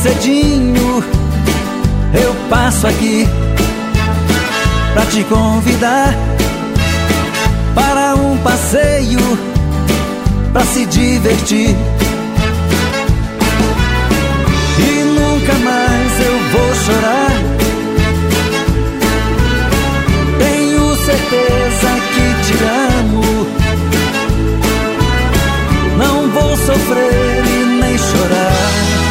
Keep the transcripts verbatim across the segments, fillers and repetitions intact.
cedinho eu passo aqui pra te convidar para um passeio, pra se divertir. E nunca mais eu vou chorar. Tenho certeza que te amo. Não vou sofrer e nem chorar.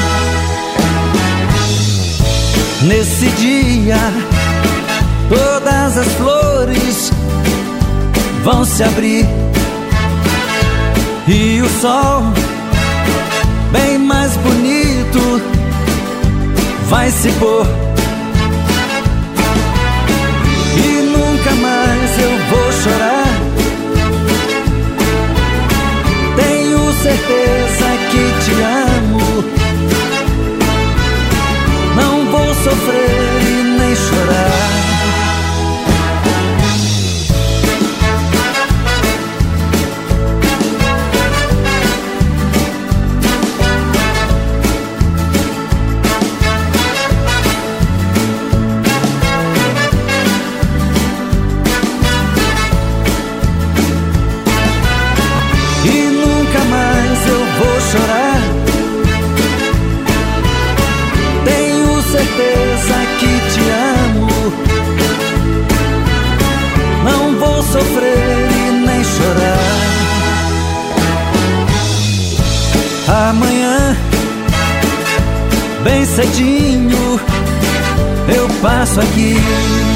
Nesse dia todas as flores vão se abrir e o sol, bem mais bonito, vai se pôr. E nunca mais eu vou chorar. Tenho certeza que te amo. Não vou sofrer e nem chorar. Chorar. Tenho certeza que te amo. Não vou sofrer e nem chorar. Amanhã, bem cedinho, eu passo aqui